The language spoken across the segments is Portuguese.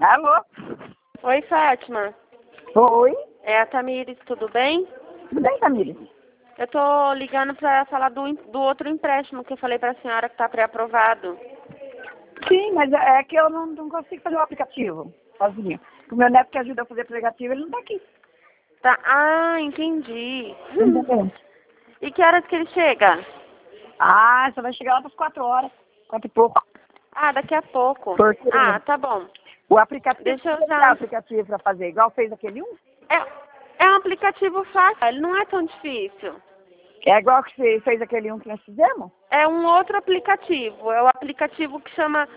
Alô? Oi, Fátima. Oi? É a Tamires, tudo bem? Tudo bem, Camila? Eu tô ligando pra falar do outro empréstimo que eu falei pra senhora que tá pré-aprovado. Sim, mas é que eu não consigo fazer o aplicativo sozinho. O meu neto que ajuda a fazer o aplicativo, ele não tá aqui. Tá? Ah, entendi. Entendeu? E que horas que ele chega? Ah, só vai chegar lá para as 4 horas, 4 e pouco. Ah, daqui a pouco. Porque Ah, tá bom. o aplicativo, Deixa eu você tem o já... aplicativo para fazer igual fez aquele um? É um aplicativo fácil, ele não é tão difícil. É igual que você fez aquele um que nós fizemos? É um outro aplicativo. É o aplicativo que chama...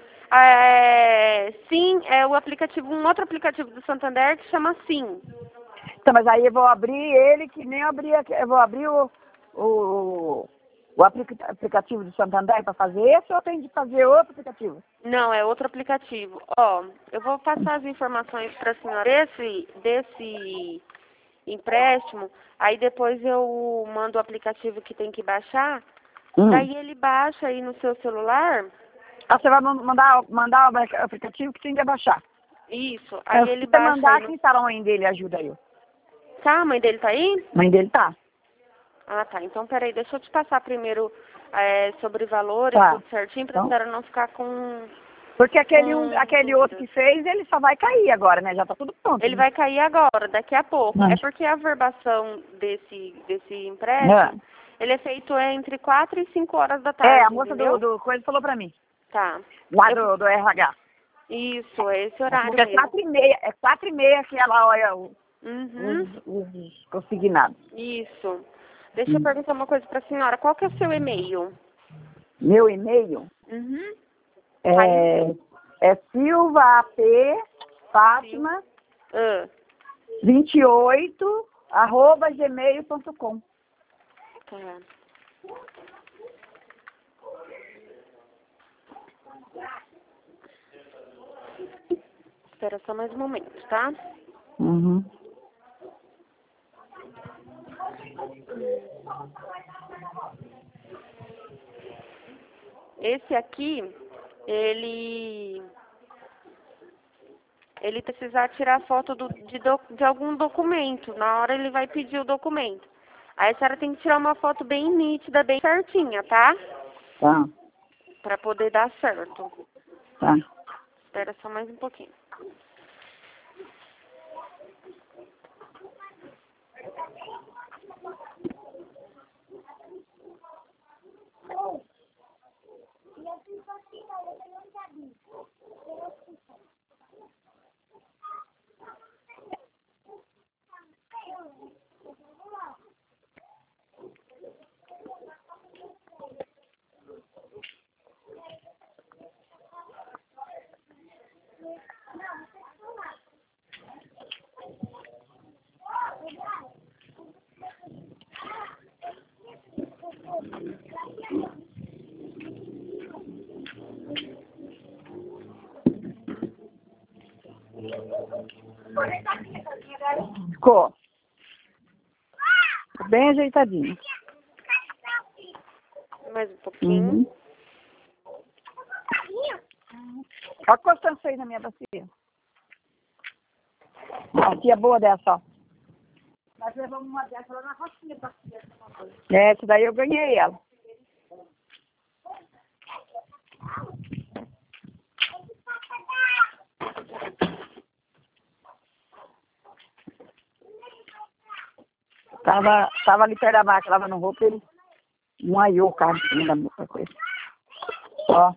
Sim, é o aplicativo, um outro aplicativo do Santander que chama Sim. Então, mas aí eu vou abrir ele que nem eu abri aqui. Eu vou abrir o aplicativo do Santander para fazer esse ou tem de fazer outro aplicativo? Não, é outro aplicativo. Ó, eu vou passar as informações para a senhora desse empréstimo, aí depois eu mando o aplicativo que tem que baixar, daí ele baixa aí no seu celular. Ah, você vai mandar o aplicativo que tem que baixar. Isso, aí ele Se você baixa mandar, aí no... quem tá a mãe dele ajuda eu. Tá, a mãe dele tá aí? Mãe dele tá. Ah, tá. Então, peraí, deixa eu te passar primeiro sobre valores, Tá. tudo certinho, pra Então, senhora não ficar com porque aquele outro dúvidas. que fez, ele só vai cair agora, né? Já tá tudo pronto. Ele Né? vai cair agora, daqui a pouco. Ah. É porque a verbação desse empréstimo, Ah. ele é feito entre 4 e 5 horas da tarde, A moça entendeu? do coisa falou pra mim. Tá. Lá do RH. Isso, é esse horário Porque mesmo. 4h30, é 4h30 que ela olha Uhum. os consignados. Isso. Deixa eu perguntar uma coisa pra senhora. Qual que é o seu e-mail? Meu e-mail Uhum. é Silva AP Fátima Ah, 28@gmail.com. tá. Espera só mais um momento, tá? Uhum. Esse aqui, ele precisar tirar foto de algum documento. Na hora ele vai pedir o documento. Aí a senhora tem que tirar uma foto bem nítida, bem certinha, tá? Tá, Pra poder dar certo. tá. Espera só mais um pouquinho. Ficou bem ajeitadinho. Mais um pouquinho. Uhum. Olha quanto tempo fez na minha bacia. A bacia boa dessa, ó. Nós levamos uma dessa lá na rocinha da bacia. Essa daí eu ganhei ela. Tava ali perto da máquina, lavando roupa, ele moaiou o carro em cima da coisa. Ó.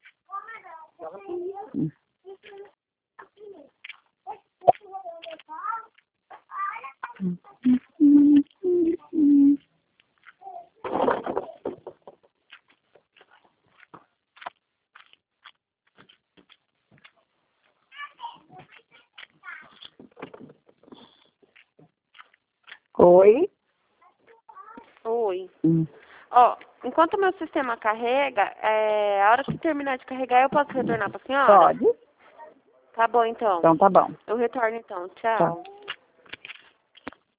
Oi? Oi. Ó, enquanto o meu sistema carrega, a hora que terminar de carregar, eu posso retornar pra senhora? Pode? Tá bom, então. Então tá bom. Eu retorno, então. Tchau. Tá.